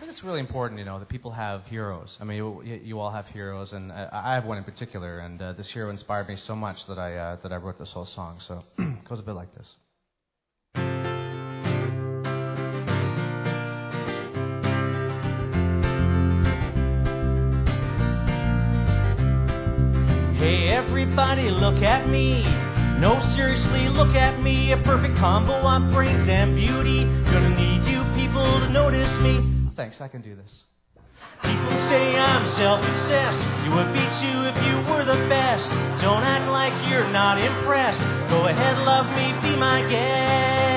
think it's really important, that people have heroes. I mean, you all have heroes, and I have one in particular, and this hero inspired me so much that I wrote this whole song. So it goes a bit like this. Hey, everybody, look at me. No, seriously, look at me. A perfect combo of brains and beauty. Gonna need you people to notice me. Thanks, I can do this. People say I'm self-obsessed. You would beat you if you were the best. Don't act like you're not impressed. Go ahead, love me, be my guest.